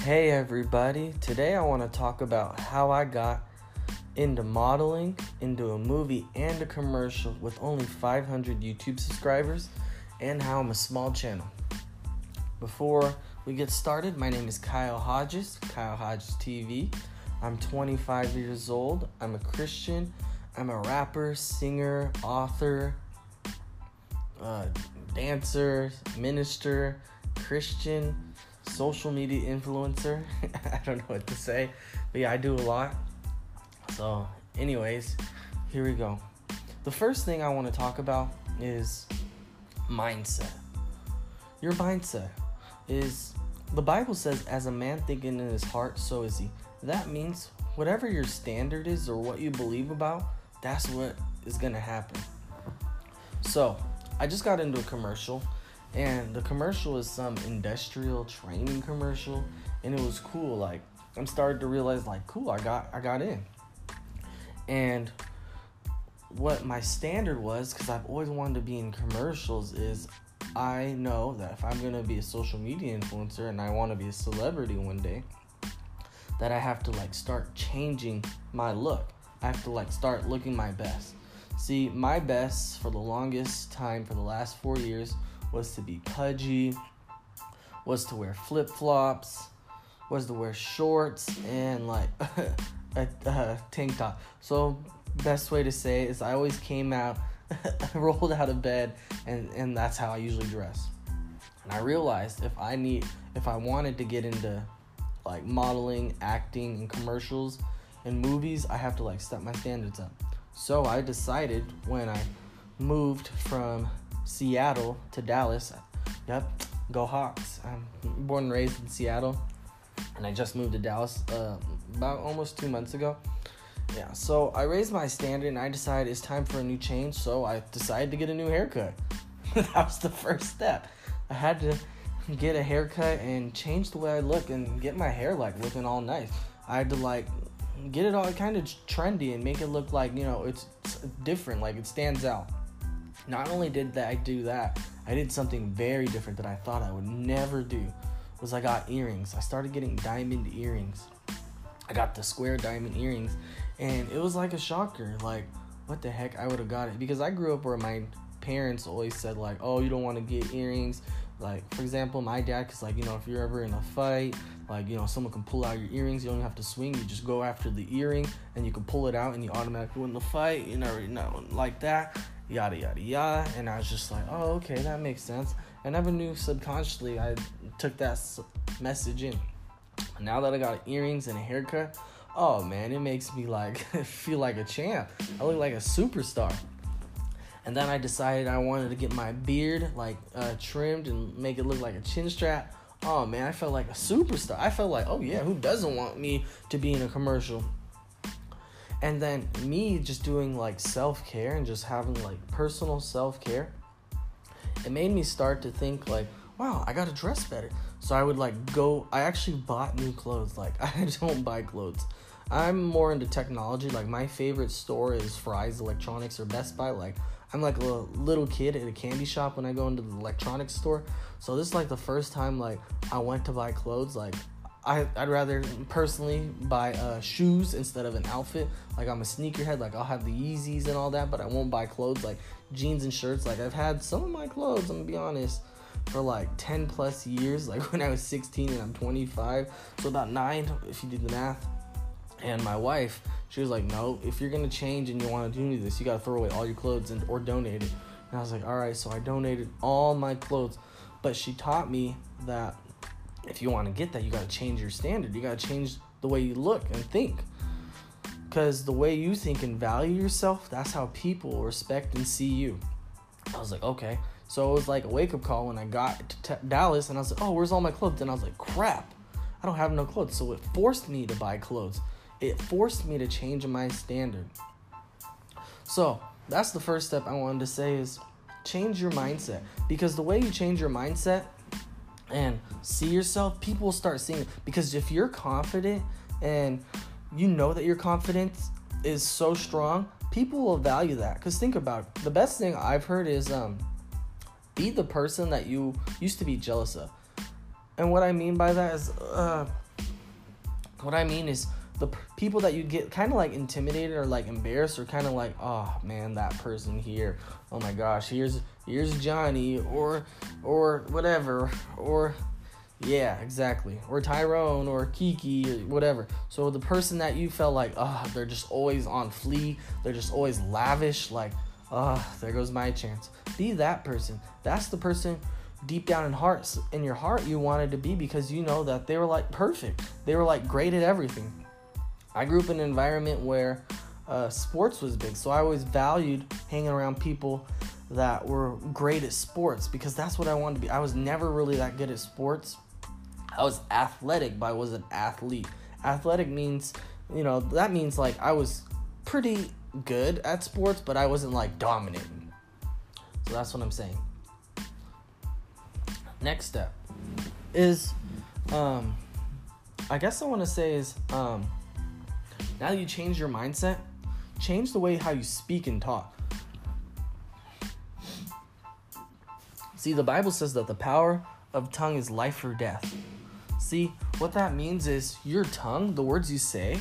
Hey everybody, today I want to talk about how I got into modeling, into a movie and a commercial with only 500 YouTube subscribers, and how I'm a small channel. Before we get started, my name is Kyle Hodges TV. I'm 25 years old, I'm a Christian, I'm a rapper, singer, author, dancer, minister, Christian, social media influencer. I don't know what to say, but yeah, I do a lot. So anyways, here we go. The first thing I want to talk about is mindset. Your mindset is, the Bible says, as a man thinking in his heart, so is he. That means whatever your standard is or what you believe about, that's what is going to happen. So I just got into a commercial, and the commercial is some industrial training commercial, and it was cool. Like, I'm starting to realize, like, cool, I got in. And what my standard was, because I've always wanted to be in commercials, is I know that if I'm going to be a social media influencer and I want to be a celebrity one day, that I have to, like, start changing my look. I have to, like, start looking my best. See, my best for the longest time, for the last 4 years, was to be pudgy, was to wear flip-flops, was to wear shorts, and like a tank top. So best way to say it is I always came out, rolled out of bed, and that's how I usually dress. And I realized if I wanted to get into like modeling, acting, and commercials and movies, I have to like step my standards up. So I decided when I moved from Seattle to Dallas. Yep, go Hawks. I'm born and raised in Seattle, and I just moved to Dallas about almost 2 months ago. Yeah, so I raised my standard, and I decided it's time for a new change, so I decided to get a new haircut. That was the first step. I had to get a haircut and change the way I look and get my hair like looking all nice. I had to like get it all kind of trendy and make it look like, you know, it's different, like it stands out. Not only did I do that, I did something very different that I thought I would never do. Was I got earrings. I started getting diamond earrings. I got the square diamond earrings, and it was like a shocker. Like, what the heck? I would have got it because I grew up where my parents always said like, oh, you don't want to get earrings. Like, for example, my dad, because like, you know, if you're ever in a fight, like, you know, someone can pull out your earrings, you don't have to swing, you just go after the earring and you can pull it out and you automatically win the fight, you know, like that. Yada yada yada. And I was just like, oh, okay, that makes sense. I never knew subconsciously I took that message in. Now that I got earrings and a haircut, oh man, it makes me like feel like a champ. I look like a superstar. And then I decided I wanted to get my beard like trimmed and make it look like a chin strap. Oh man, I felt like a superstar. I felt like, oh yeah, who doesn't want me to be in a commercial? And then me just doing like self-care and just having like personal self-care, it made me start to think like, wow, I gotta dress better. So I would like I actually bought new clothes. Like, I don't buy clothes. I'm more into technology. Like, my favorite store is Fry's Electronics or Best Buy. Like, I'm like a little kid at a candy shop when I go into the electronics store. So this is like the first time like I went to buy clothes. Like, I'd rather personally buy shoes instead of an outfit. Like, I'm a sneakerhead. Like, I'll have the Yeezys and all that, but I won't buy clothes like jeans and shirts. Like, I've had some of my clothes, I'm gonna be honest, for like 10 plus years. Like, when I was 16 and I'm 25, so about 9 if you do the math. And my wife, she was like, no, if you're gonna change and you want to do this, you gotta throw away all your clothes or donate it. And I was like, all right. So I donated all my clothes, but she taught me that if you want to get that, you got to change your standard. You got to change the way you look and think. Because the way you think and value yourself, that's how people respect and see you. I was like, okay. So it was like a wake-up call when I got to Dallas, and I was like, oh, where's all my clothes? And I was like, crap, I don't have no clothes. So it forced me to buy clothes. It forced me to change my standard. So that's the first step I wanted to say is change your mindset. Because the way you change your mindset and see yourself, people will start seeing it. Because if you're confident and you know that your confidence is so strong, people will value that. Because think about it. The best thing I've heard is be the person that you used to be jealous of. And what I mean by that is What I mean is the people that you get kind of like intimidated or like embarrassed or kind of like, oh man, that person here, oh my gosh, here's Johnny or whatever, or yeah, exactly, or Tyrone or Kiki or whatever. So the person that you felt like, they're just always on flee, they're just always lavish, like, there goes my chance. Be that person. That's the person deep down in your heart you wanted to be, because you know that they were like perfect. They were like great at everything. I grew up in an environment where sports was big, so I always valued hanging around people that were great at sports, because that's what I wanted to be. I was never really that good at sports. I was athletic, but I was an athlete. Athletic means, that means like I was pretty good at sports, but I wasn't like dominating. So that's what I'm saying. Next step is, I guess I want to say is, now that you change your mindset, change the way how you speak and talk. See, the Bible says that the power of tongue is life or death. See, what that means is your tongue, the words you say,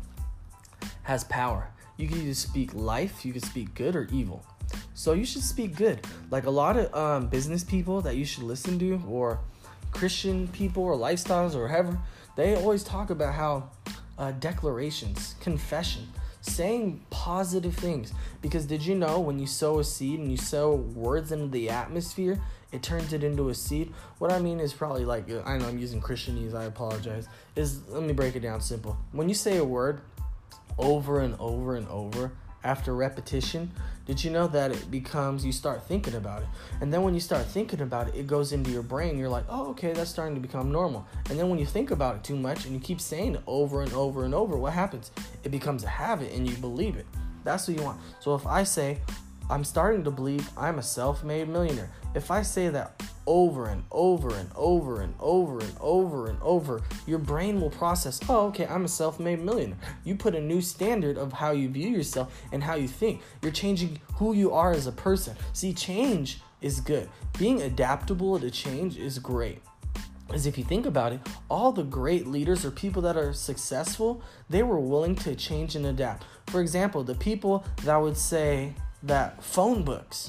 has power. You can either speak life, you can speak good or evil. So you should speak good. Like a lot of business people that you should listen to, or Christian people or lifestyles or whatever, they always talk about how declarations, confession, saying positive things. Because did you know when you sow a seed and you sow words into the atmosphere, it turns it into a seed? What I mean is probably like, I know I'm using Christianese, I apologize. Let me break it down simple. When you say a word over and over and over, after repetition, did you know that it becomes, you start thinking about it. And then when you start thinking about it, it goes into your brain. You're like, oh, okay, that's starting to become normal. And then when you think about it too much and you keep saying it over and over and over, what happens? It becomes a habit and you believe it. That's what you want. So if I say, I'm starting to believe I'm a self-made millionaire. If I say that over and over and over and over and over and over, your brain will process, oh, okay, I'm a self-made millionaire. You put a new standard of how you view yourself and how you think. You're changing who you are as a person. See, change is good. Being adaptable to change is great. Because if you think about it, all the great leaders or people that are successful, they were willing to change and adapt. For example, the people that would say that phone books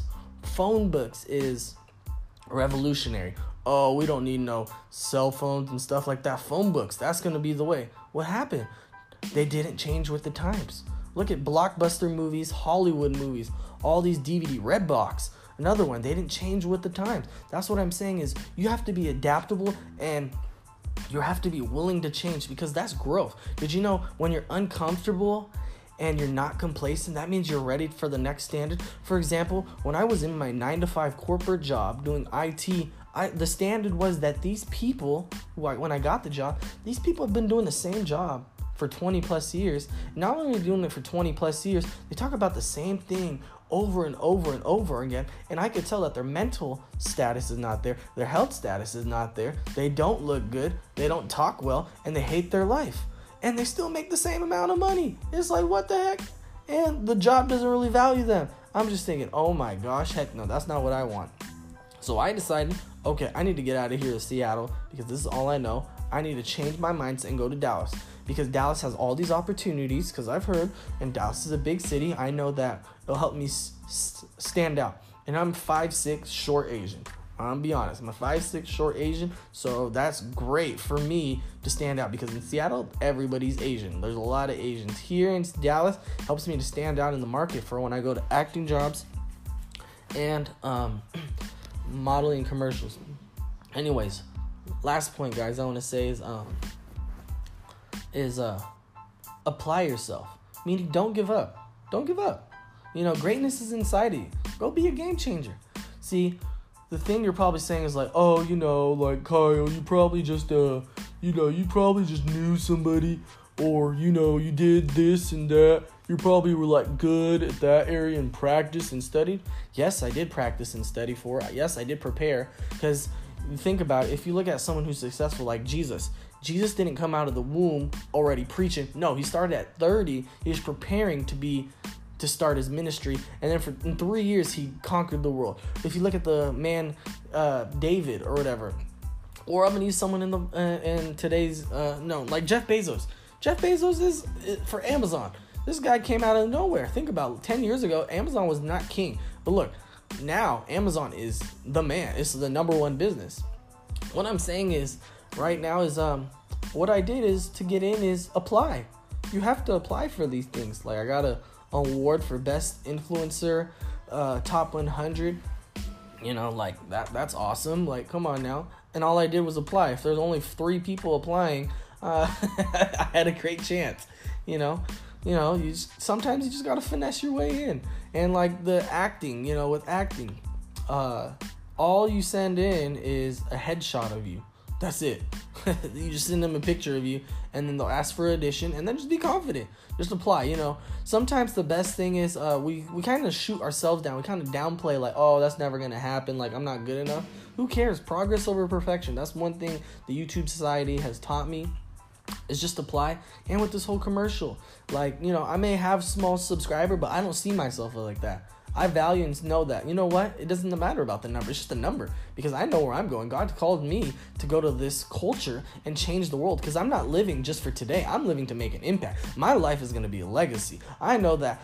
is revolutionary. Oh, we don't need no cell phones and stuff like that. Phone books, that's going to be the way. What happened? They didn't change with the times. Look at blockbuster movies, Hollywood movies, all these DVD, Redbox, another one. They didn't change with the times. That's what I'm saying is you have to be adaptable and you have to be willing to change, because that's growth. Did you know when you're uncomfortable and you're not complacent, that means you're ready for the next standard? For example, when I was in my 9-to-5 corporate job doing IT, the standard was that these people, when I got the job, these people have been doing the same job for 20 plus years. Not only doing it for 20 plus years, they talk about the same thing over and over and over again. And I could tell that their mental status is not there. Their health status is not there. They don't look good. They don't talk well, and they hate their life. And they still make the same amount of money. It's like, what the heck? And the job doesn't really value them. I'm just thinking, oh my gosh, heck no, that's not what I want. So I decided, okay, I need to get out of here to Seattle, because this is all I know. I need to change my mindset and go to Dallas, because Dallas has all these opportunities, because I've heard, and Dallas is a big city. I know that it'll help me stand out. And I'm 5'6", short Asian. I'm gonna be honest, I'm a 5'6", short Asian, so that's great for me to stand out, because in Seattle, everybody's Asian. There's a lot of Asians. Here in Dallas, helps me to stand out in the market for when I go to acting jobs and modeling commercials. Anyways, last point, guys, I want to say is apply yourself. Meaning, don't give up. Don't give up. Greatness is inside of you. Go be a game changer. See, the thing you're probably saying is like, oh, like Kyle, you probably just you probably just knew somebody, or you did this and that. You probably were like good at that area and practiced and studied. Yes, I did practice and study for it. Yes, I did prepare, because think about it. If you look at someone who's successful like Jesus didn't come out of the womb already preaching. No, he started at 30. He was preparing to start his ministry, and then in 3 years he conquered the world. If you look at the man David or whatever, or I'm gonna use someone in today's like Jeff Bezos. Jeff Bezos is for Amazon. This guy came out of nowhere. Think about it. 10 years ago, Amazon was not king. But look, now Amazon is the man. It's the number one business. What I'm saying is, right now is, what I did is to get in is apply. You have to apply for these things. Like I got an award for best influencer, top 100. You know, like that's awesome. Like, come on now. And all I did was apply. If there's only 3 people applying, I had a great chance. Sometimes you just gotta finesse your way in. And like the acting, with acting, all you send in is a headshot of you. That's it. You just send them a picture of you, and then they'll ask for an audition, and then just be confident. Just apply, Sometimes the best thing is we kind of shoot ourselves down. We kind of downplay, like, oh, that's never going to happen. Like, I'm not good enough. Who cares? Progress over perfection. That's one thing the YouTube society has taught me, is just apply. And with this whole commercial, like, I may have small subscriber, but I don't see myself like that. I value and know that, you know what? It doesn't matter about the number. It's just a number, because I know where I'm going. God called me to go to this culture and change the world, because I'm not living just for today. I'm living to make an impact. My life is going to be a legacy. I know that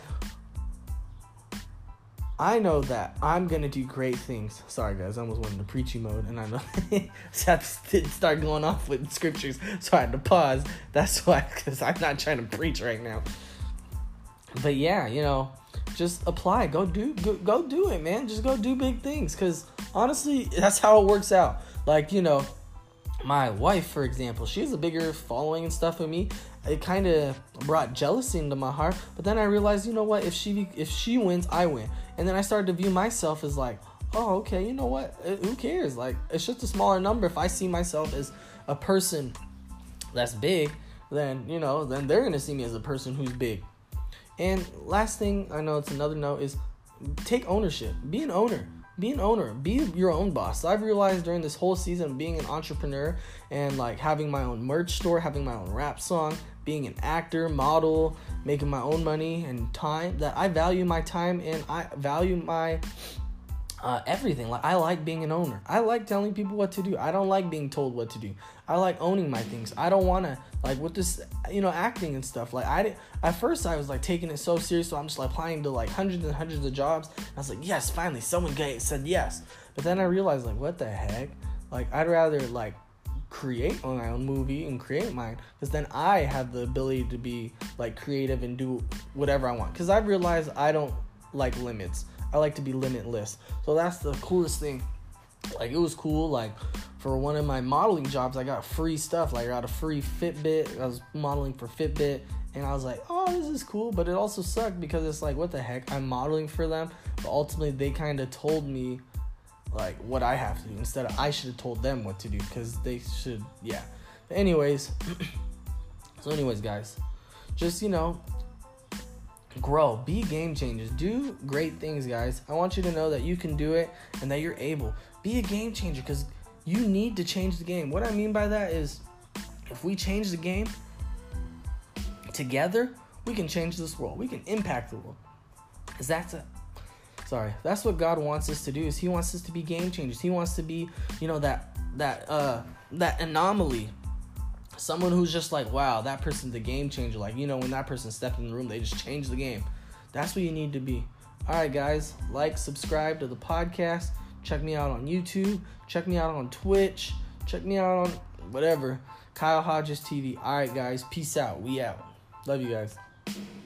I'm going to do great things. Sorry, guys. I almost went into preachy mode, and I know I had to start going off with scriptures, so I had to pause. That's why, because I'm not trying to preach right now. But yeah, just apply. Go do it, man. Just go do big things, because honestly, that's how it works out. Like, my wife, for example, she has a bigger following and stuff than me. It kind of brought jealousy into my heart, but then I realized, you know what, if she wins, I win. And then I started to view myself as like, oh, okay, you know what, who cares? Like, it's just a smaller number. If I see myself as a person that's big, then then they're gonna see me as a person who's big. And last thing, I know it's another note, is take ownership. Be an owner. Be your own boss. So I've realized during this whole season of being an entrepreneur and like having my own merch store, having my own rap song, being an actor, model, making my own money and time, that I value my time and I value my everything. Like, I like being an owner. I like telling people what to do. I don't like being told what to do. I like owning my things. I don't want to, like, with this, acting and stuff. Like, at first I was like taking it so serious, so I'm just like applying to like hundreds and hundreds of jobs. I was like, yes, finally someone said yes. But then I realized, like, what the heck? Like, I'd rather like create my own movie and create mine, because then I have the ability to be like creative and do whatever I want. Because I've realized I don't like limits. I like to be limitless. So that's the coolest thing. Like, it was cool. Like, for one of my modeling jobs, I got free stuff. Like, I got a free Fitbit. I was modeling for Fitbit. And I was like, oh, this is cool. But it also sucked, because it's like, what the heck? I'm modeling for them. But ultimately, they kind of told me, like, what I have to do. Instead of I should have told them what to do. Because they should, yeah. But anyways. Guys. Just, grow, be game changers, do great things, guys. I want you to know that you can do it and that you're able. Be a game changer, because you need to change the game. What I mean by that is, if we change the game together, we can change this world. We can impact the world. That's what God wants us to do. Is He wants us to be game changers. He wants to be, that anomaly. Someone who's just like, wow, that person's a game changer. Like, when that person stepped in the room, they just changed the game. That's what you need to be. All right, guys. Like, subscribe to the podcast. Check me out on YouTube. Check me out on Twitch. Check me out on whatever. Kyle Hodges TV. All right, guys. Peace out. We out. Love you guys.